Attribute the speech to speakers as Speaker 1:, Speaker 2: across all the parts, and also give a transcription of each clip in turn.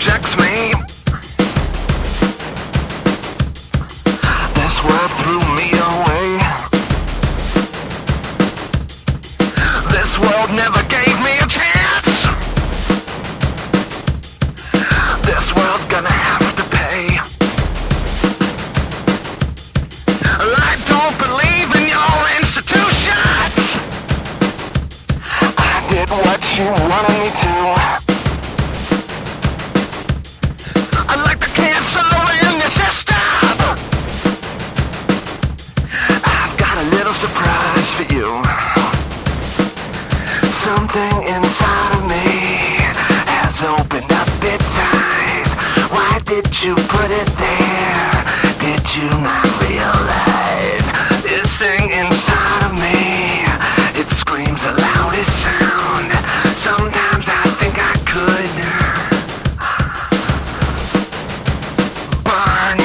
Speaker 1: rejects me. This world threw me away. This world never gave me a chance. This world gonna have to pay. I don't believe in your institutions. I did what you wanted me to. I like the cancer in your system. I've got a little surprise for you. Something inside of me has opened up its eyes. Why did you put it there? Did you not realize this thing inside of me? It screams the loudest sound. Sometimes I think I could burn.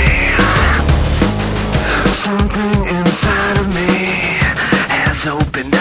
Speaker 1: Something inside of me has opened up.